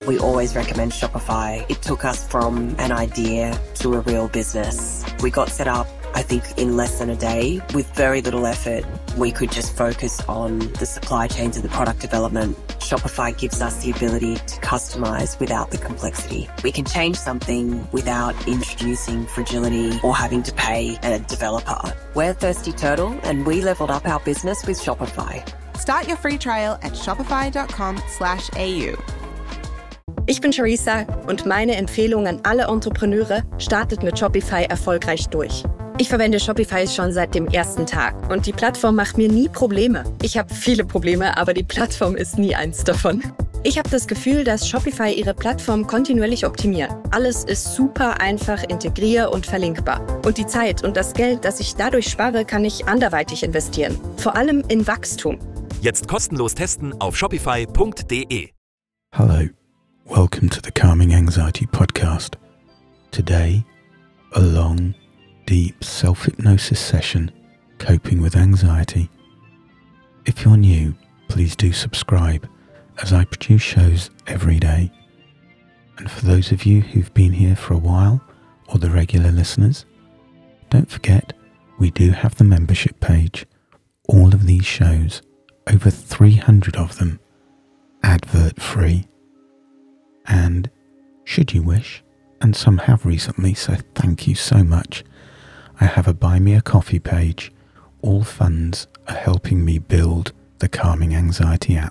We always recommend Shopify. It took us from an idea to a real business. We got set up, I think, in less than a day with very little effort. We could just focus on the supply chains and the product development. Shopify gives us the ability to customize without the complexity. We can change something without introducing fragility or having to pay a developer. We're Thirsty Turtle and we leveled up our business with Shopify. Start your free trial at shopify.com/au. Ich bin Charissa und meine Empfehlung an alle Entrepreneure: startet mit Shopify erfolgreich durch. Ich verwende Shopify schon seit dem ersten Tag und die Plattform macht mir nie Probleme. Ich habe viele Probleme, aber die Plattform ist nie eins davon. Ich habe das Gefühl, dass Shopify ihre Plattform kontinuierlich optimiert. Alles ist super einfach integrier- und verlinkbar. Und die Zeit und das Geld, das ich dadurch spare, kann ich anderweitig investieren. Vor allem in Wachstum. Jetzt kostenlos testen auf shopify.de. Hello, welcome to the Calming Anxiety podcast. Today, a long, deep self-hypnosis session coping with anxiety. If you're new, please do subscribe as I produce shows every day. And for those of you who've been here for a while or the regular listeners, don't forget we do have the membership page. All of these shows, over 300 of them, advert-free. And should you wish, and some have recently, so thank you so much, I have a Buy Me a Coffee page. All funds are helping me build the Calming Anxiety app.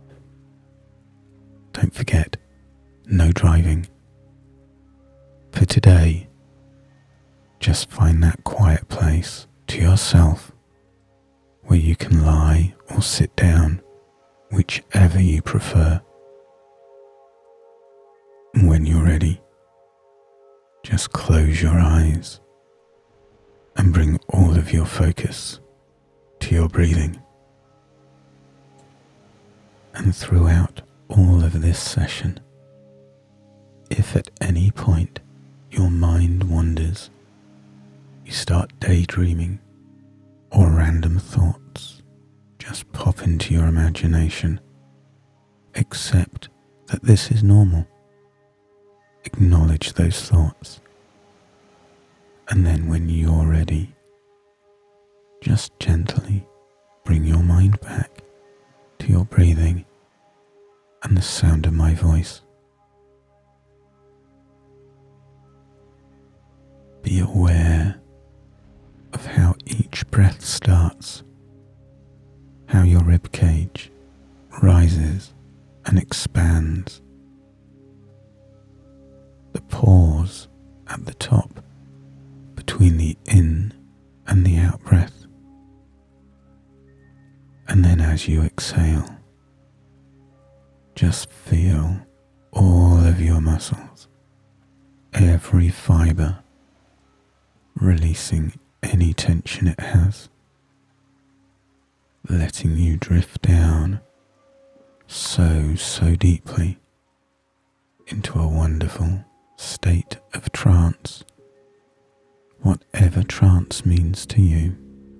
Don't forget, no driving. For today, just find that quiet place to yourself where you can lie or sit down, whichever you prefer. And when you're ready, just close your eyes and bring all of your focus to your breathing. And throughout all of this session, if at any point your mind wanders, you start daydreaming or random thoughts just pop into your imagination, accept that this is normal. Acknowledge those thoughts. And then when you're ready, just gently bring your mind back to your breathing and the sound of my voice. Be aware of how each breath starts, how your ribcage rises and expands, the pause at the top between the in and the out breath. And then as you exhale, just feel all of your muscles, every fiber, releasing any tension it has, letting you drift down so deeply into a wonderful state of trance, whatever trance means to you.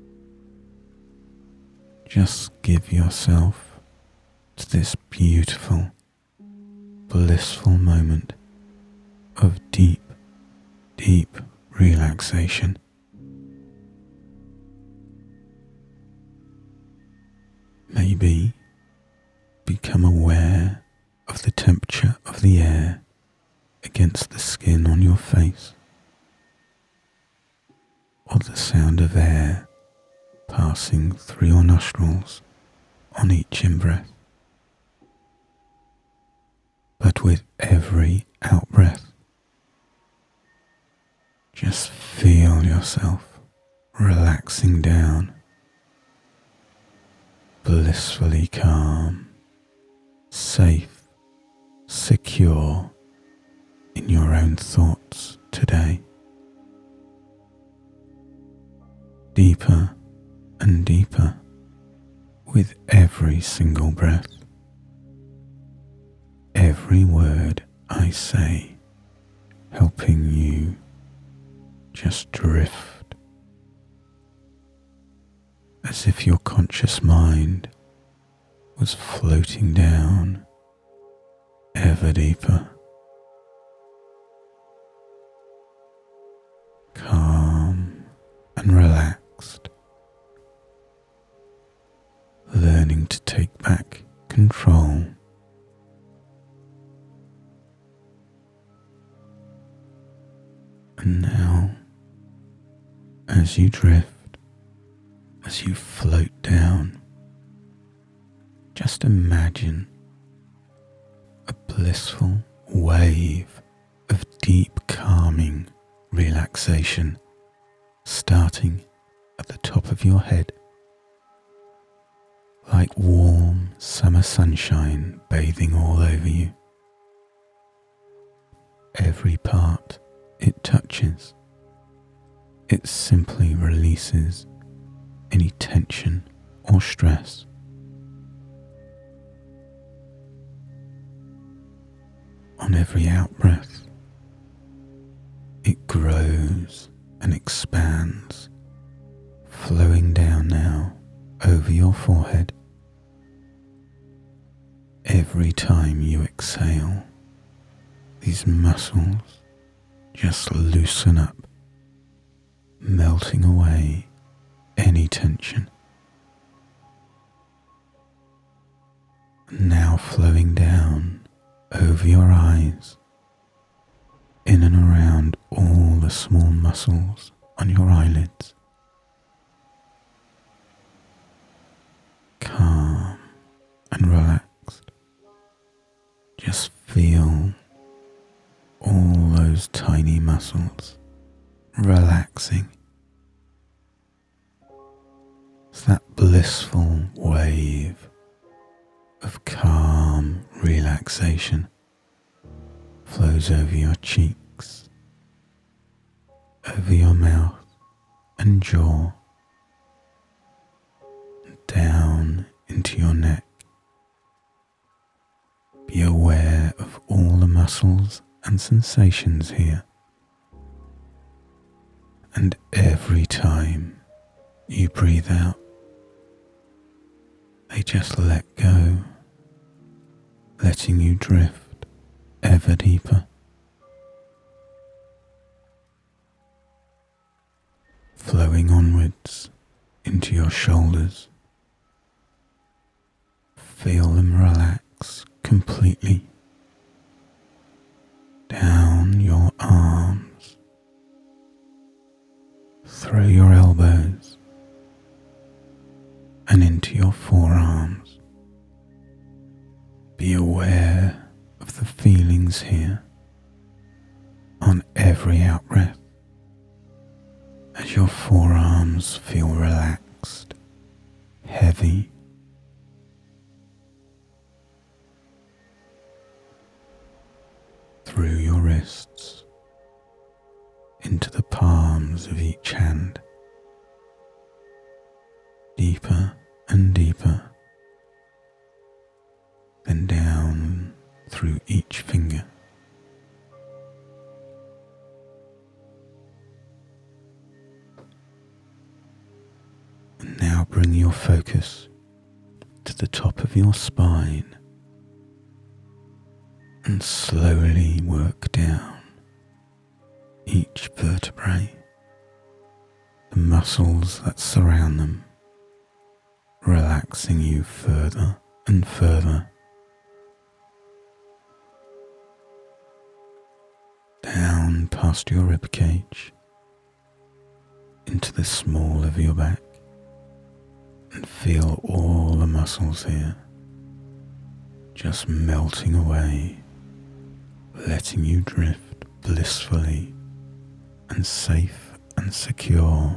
Just give yourself to this beautiful, blissful moment of deep relaxation. Maybe become aware of the temperature of the air against the skin on your face, or the sound of air passing through your nostrils on each in-breath. But with every out-breath, just feel yourself relaxing down, blissfully calm, safe, secure in your own thoughts today. Deeper and deeper with every single breath. Every word I say helping you just drift, as if your conscious mind was floating down ever deeper. Calm and relaxed, learning to take back control. And now, as you drift, as you float down, just imagine a blissful wave of deep calming relaxation starting at the top of your head, like warm summer sunshine bathing all over you. Every part it touches, it simply releases any tension or stress. On every out-breath, it grows and expands, flowing down now over your forehead. Every time you exhale, these muscles just loosen up, melting away any tension. Now flowing down over your eyes, in and around all the small muscles on your eyelids. Calm and relaxed. Just feel all those tiny muscles relaxing. It's that blissful wave of calm relaxation flows over your cheeks, over your mouth and jaw, down into your neck. Be aware of all the muscles and sensations here. And every time you breathe out, they just let go, letting you drift ever deeper. Flowing onwards into your shoulders. Feel them relax completely. Down your arms, through your elbows, and into your forearms. Be aware of the feelings here on every out-breath as your forearms feel relaxed, heavy. Through your wrists, into the palms of each hand, deeper and deeper, then down through each finger. And now bring your focus to the top of your spine and slowly work down each vertebrae, the muscles that surround them, relaxing you further and further. Down past your ribcage, into the small of your back, and feel all the muscles here just melting away, letting you drift blissfully and safe and secure.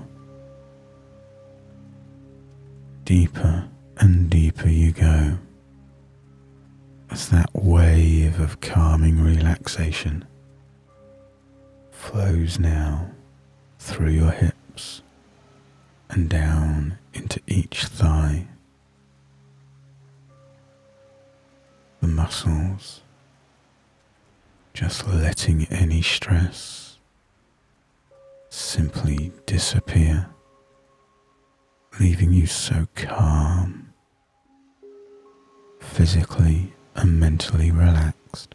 Deeper and deeper you go as that wave of calming relaxation flows now through your hips and down into each thigh. The muscles just letting any stress simply disappear, leaving you so calm, physically and mentally relaxed.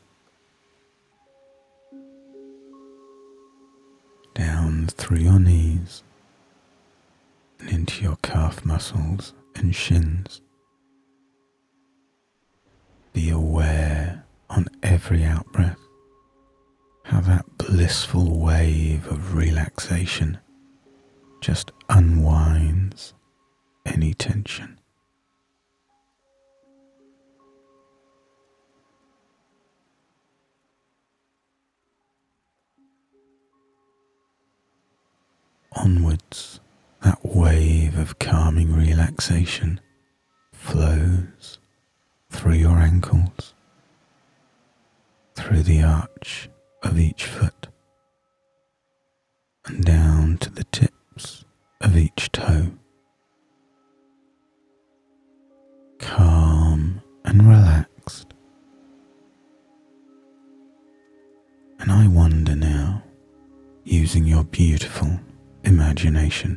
down through your knees and into your calf muscles and shins. Be aware on every out-breath how that blissful wave of relaxation just unwinds any tension. Onwards, that wave of calming relaxation flows through your ankles, through the arch of each foot, and down to the tips of each toe. Calm and relaxed. And I wonder now, using your beautiful imagination,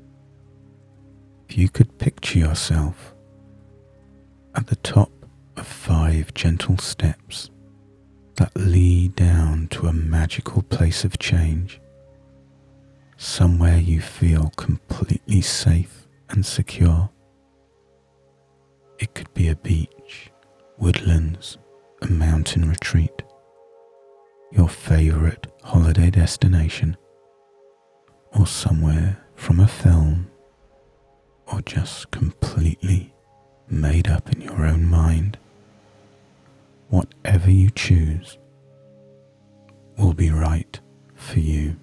if you could picture yourself at the top of 5 gentle steps that lead down to a magical place of change, somewhere you feel completely safe and secure. It could be a beach, woodlands, a mountain retreat, your favorite holiday destination, or somewhere from a film, or just completely made up in your own mind. Whatever you choose will be right for you.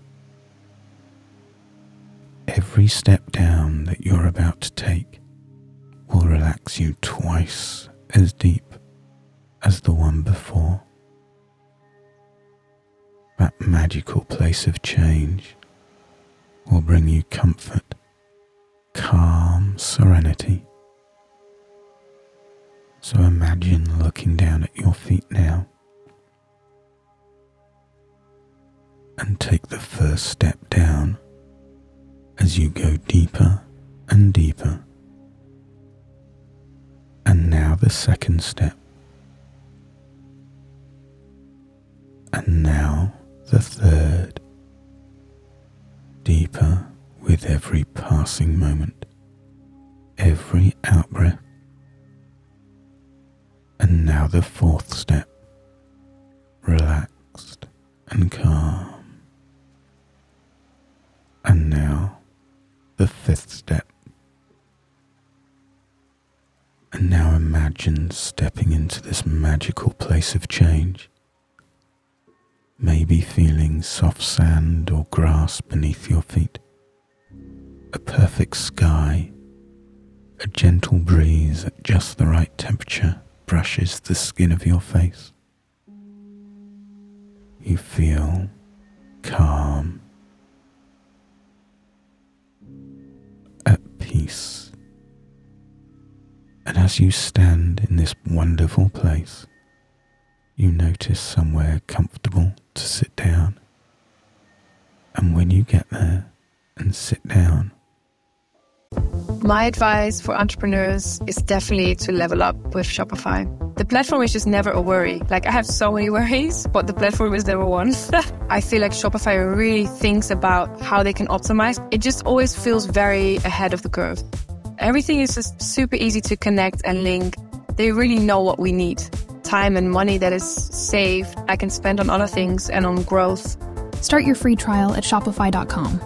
Every step down that you're about to take will relax you twice as deep as the one before. That magical place of change will bring you comfort, calm serenity. So imagine looking down at your feet now and take the first step down as you go deeper and deeper. And now the second step. And now the third. Deeper with every passing moment, every out-breath. And now the fourth step, relaxed and calm. And now the fifth step. And now imagine stepping into this magical place of change, maybe feeling soft sand or grass beneath your feet, a perfect sky, a gentle breeze at just the right temperature brushes the skin of your face. You feel calm, at peace. And as you stand in this wonderful place, you notice somewhere comfortable to sit down. And when you get there and sit down, my advice for entrepreneurs is definitely to level up with Shopify. The platform is just never a worry. Like, I have so many worries, but the platform is never one. I feel like Shopify really thinks about how they can optimize. It just always feels very ahead of the curve. Everything is just super easy to connect and link. They really know what we need. Time and money that is saved, I can spend on other things and on growth. Start your free trial at shopify.com.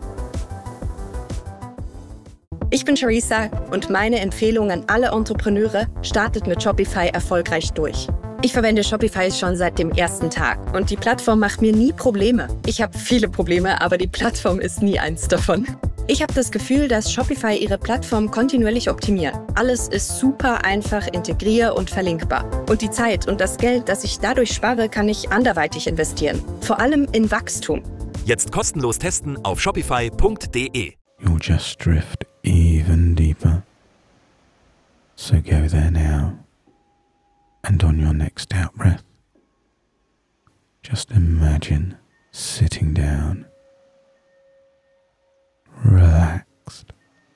Ich bin Charissa und meine Empfehlung an alle Entrepreneure: startet mit Shopify erfolgreich durch. Ich verwende Shopify schon seit dem ersten Tag und die Plattform macht mir nie Probleme. Ich habe viele Probleme, aber die Plattform ist nie eins davon. Ich habe das Gefühl, dass Shopify ihre Plattform kontinuierlich optimiert. Alles ist super einfach integrier- und verlinkbar. Und die Zeit und das Geld, das ich dadurch spare, kann ich anderweitig investieren. Vor allem in Wachstum. Jetzt kostenlos testen auf shopify.de. you'll just drift even deeper. So go there now, and on your next out-breath, just imagine sitting down, relaxed.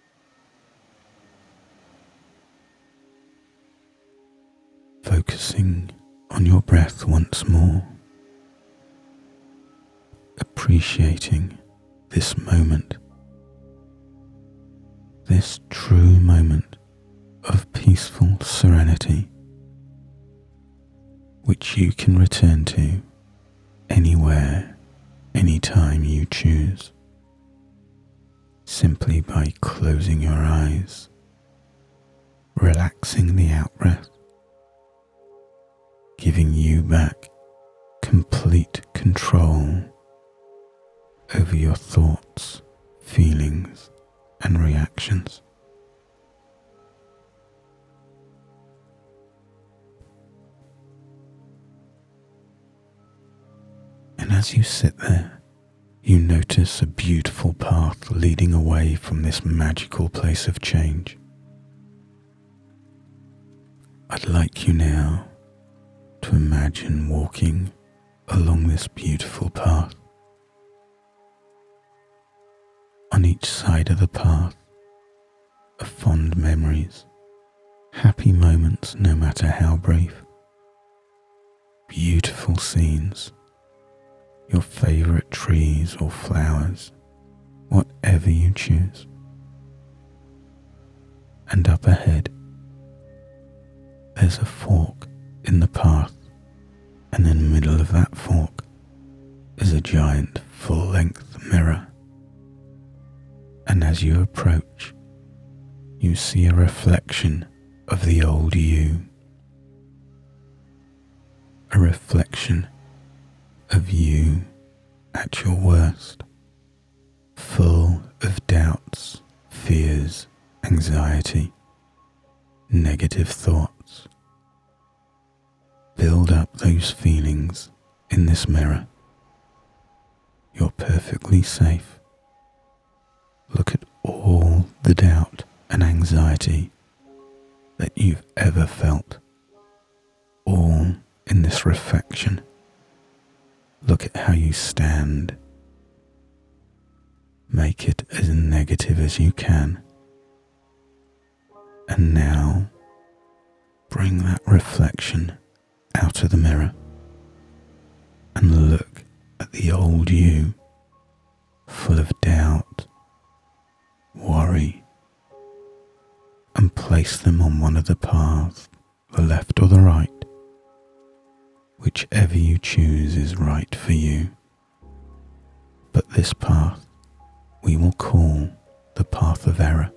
Focusing on your breath once more, appreciating this moment, this true moment of peaceful serenity, which you can return to anywhere, anytime you choose, simply by closing your eyes, relaxing the out-breath, giving you back complete control over your thoughts, feelings, and reactions. And as you sit there, you notice a beautiful path leading away from this magical place of change. I'd like you now to imagine walking along this beautiful path. On each side of the path are fond memories, happy moments no matter how brief, beautiful scenes, your favourite trees or flowers, whatever you choose. And up ahead, there's a fork in the path, and in the middle of that fork is a giant full-length mirror. And as you approach, you see a reflection of the old you, a reflection of you at your worst, full of doubts, fears, anxiety, negative thoughts. Build up those feelings in this mirror. You're perfectly safe. Look at all the doubt and anxiety that you've ever felt, all in this reflection. Look at how you stand. Make it as negative as you can. And now, bring that reflection out of the mirror and look at the old you, full of doubt, worry, and place them on one of the paths, the left or the right. Whichever you choose is right for you. But this path we will call the path of error.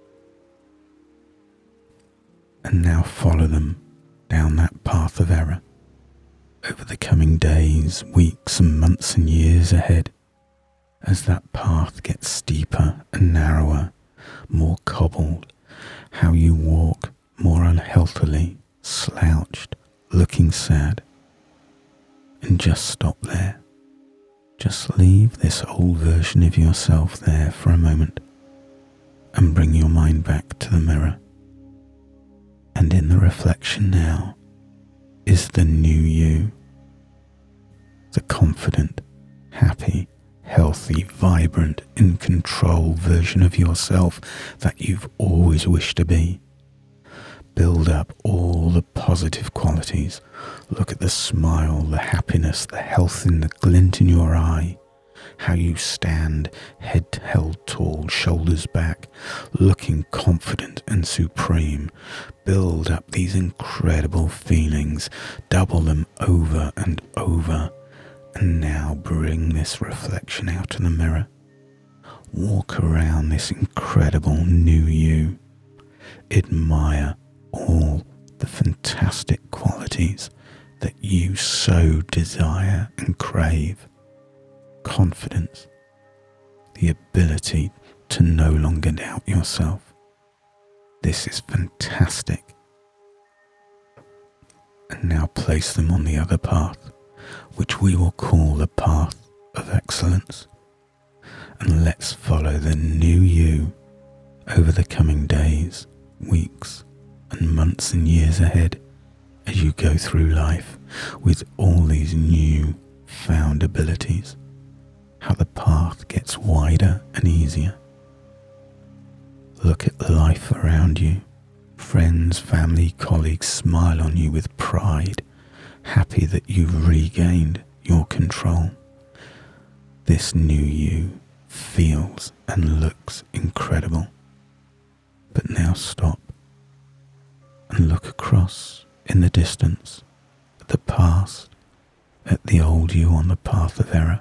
And now follow them down that path of error over the coming days, weeks and months and years ahead, as that path gets steeper and narrower, more cobbled, how you walk more unhealthily, slouched, looking sad. And just stop there. Just leave this old version of yourself there for a moment and bring your mind back to the mirror. And in the reflection now is the new you, the confident, happy, healthy, vibrant, in control version of yourself that you've always wished to be. Build up all the positive qualities. Look at the smile, the happiness, the health and the glint in your eye. How you stand, head held tall, shoulders back, looking confident and supreme. Build up these incredible feelings. Double them over and over. And now bring this reflection out in the mirror. Walk around this incredible new you. Admire all the fantastic qualities that you so desire and crave. Confidence, the ability to no longer doubt yourself. This is fantastic. And now place them on the other path, which we will call the path of excellence. And let's follow the new you over the coming days, weeks, and months and years ahead as you go through life with all these new found abilities. How the path gets wider and easier. Look at the life around you. Friends, family, colleagues smile on you with pride, happy that you've regained your control. This new you feels and looks incredible. But now stop and look across in the distance at the past, at the old you on the path of error.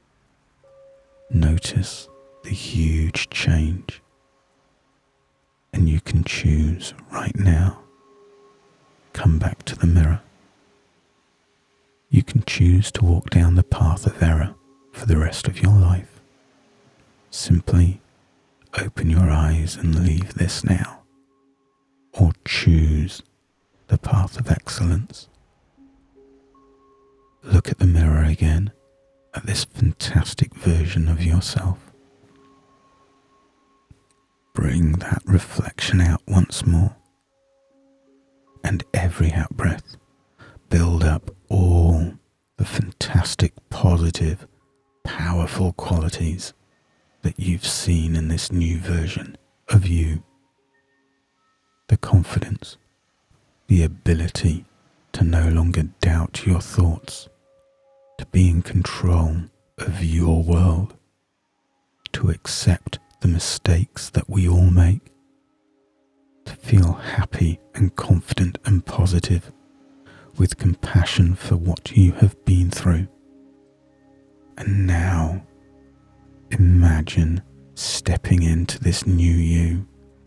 Notice the huge change, and you can choose right now. Come back to the mirror. You can choose to walk down the path of error for the rest of your life. Simply open your eyes and leave this now, or choose the path of excellence. Look at the mirror again, at this fantastic version of yourself. Bring that reflection out once more, and every out-breath build up all the fantastic, positive, powerful qualities that you've seen in this new version of you. The confidence, the ability to no longer doubt your thoughts, to be in control of your world, to accept the mistakes that we all make, to feel happy and confident and positive, with compassion for what you have been through. And now, imagine stepping into this new you.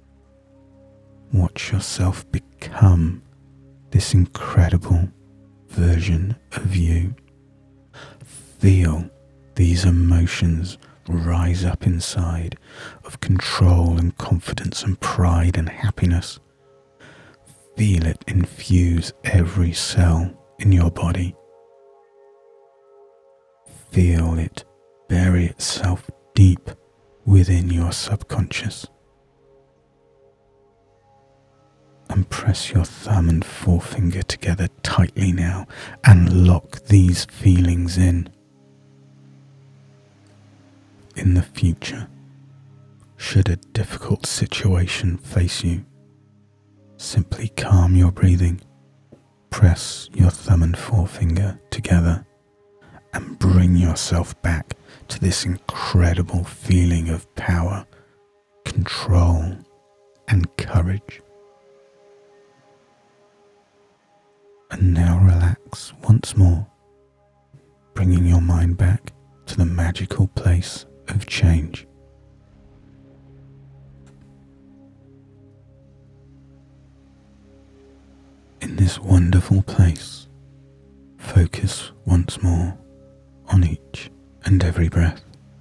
Watch yourself become this incredible version of you. Feel these emotions rise up inside of control and confidence and pride and happiness. Feel it infuse every cell in your body. Feel it bury itself deep within your subconscious. And press your thumb and forefinger together tightly now and lock these feelings in. In the future, should a difficult situation face you, simply calm your breathing, press your thumb and forefinger together, and bring yourself back to this incredible feeling of power, control, and courage. And now relax once more, bringing your mind back to the magical place of change. In this wonderful place, focus once more on each and every breath,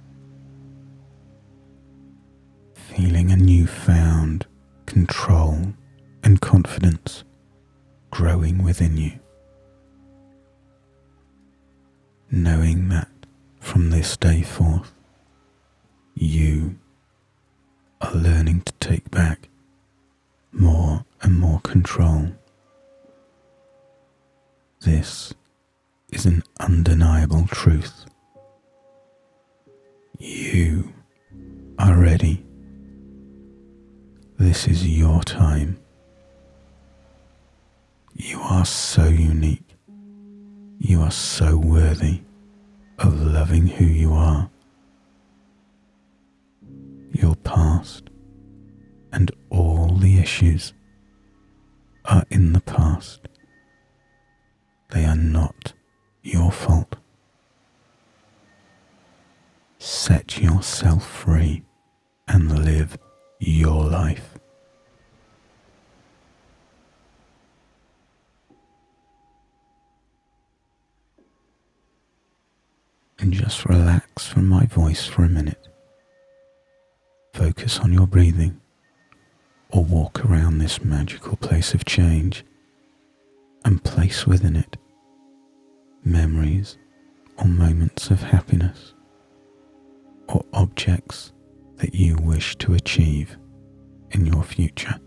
feeling a newfound control and confidence growing within you, knowing that from this day forth, you are learning to take back more and more control. This is an undeniable truth. You are ready. This is your time. You are so unique. You are so worthy of loving who you are. Your past and all the issues are in the past. They are not your fault. Set yourself free and live your life. And just relax from my voice for a minute. Focus on your breathing, or walk around this magical place of change and place within it memories or moments of happiness or objects that you wish to achieve in your future.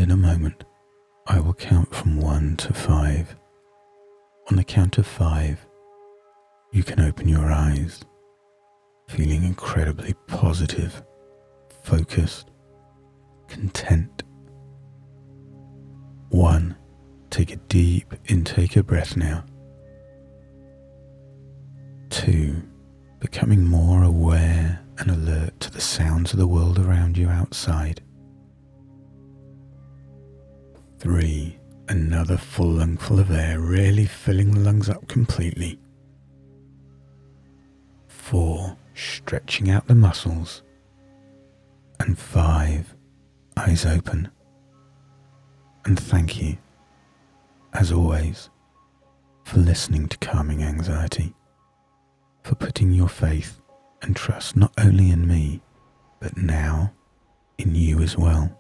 in a moment, I will count from 1 to 5. On the count of 5, you can open your eyes, feeling incredibly positive, focused, content. 1. Take a deep intake of breath now. 2. Becoming more aware and alert to the sounds of the world around you outside. 3. Another full lungful of air, really filling the lungs up completely. 4. Stretching out the muscles. And 5. Eyes open. And thank you, as always, for listening to Calming Anxiety, for putting your faith and trust not only in me, but now in you as well.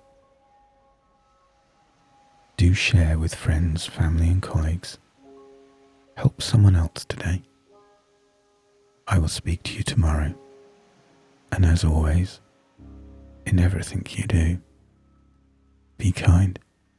Do share with friends, family and colleagues. Help someone else today. I will speak to you tomorrow. And as always, in everything you do, be kind.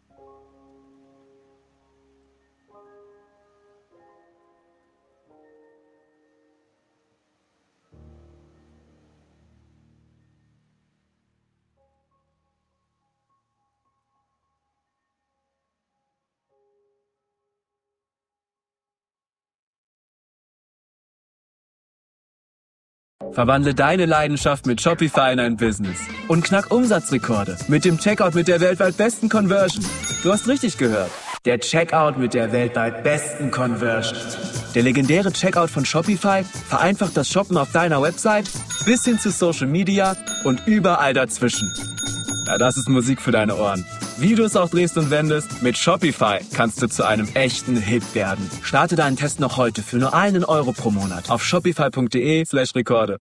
Verwandle deine Leidenschaft mit Shopify in ein Business und knack Umsatzrekorde mit dem Checkout mit der weltweit besten Conversion. Du hast richtig gehört. Der Checkout mit der weltweit besten Conversion. Der legendäre Checkout von Shopify vereinfacht das Shoppen auf deiner Website bis hin zu Social Media und überall dazwischen. Ja, das ist Musik für deine Ohren. Wie du es auch drehst und wendest, mit Shopify kannst du zu einem echten Hit werden. Starte deinen Test noch heute für nur €1 pro Monat auf shopify.de/Rekorde.